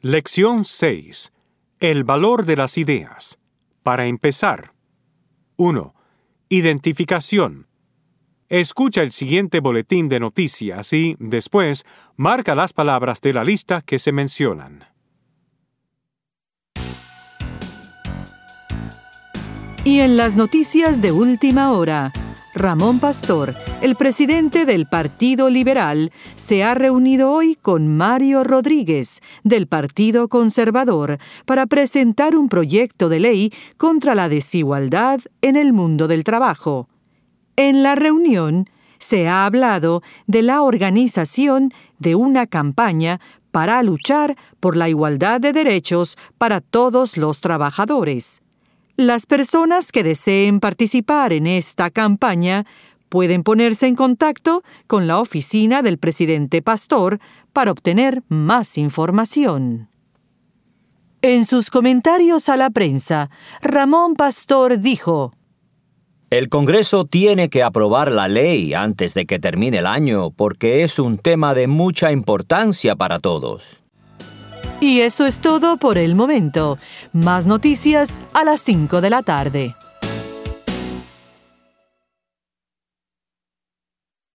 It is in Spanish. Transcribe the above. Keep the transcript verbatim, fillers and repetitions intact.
Lección seis. El valor de las ideas. Para empezar. uno. Identificación. Escucha el siguiente boletín de noticias y, después, marca las palabras de la lista que se mencionan. Y en las noticias de última hora, Ramón Pastor, el presidente del Partido Liberal, se ha reunido hoy con Mario Rodríguez, del Partido Conservador, para presentar un proyecto de ley contra la desigualdad en el mundo del trabajo. En la reunión se ha hablado de la organización de una campaña para luchar por la igualdad de derechos para todos los trabajadores. Las personas que deseen participar en esta campaña pueden ponerse en contacto con la oficina del presidente Pastor para obtener más información. En sus comentarios a la prensa, Ramón Pastor dijo: El Congreso tiene que aprobar la ley antes de que termine el año porque es un tema de mucha importancia para todos. Y eso es todo por el momento. Más noticias a las cinco de la tarde.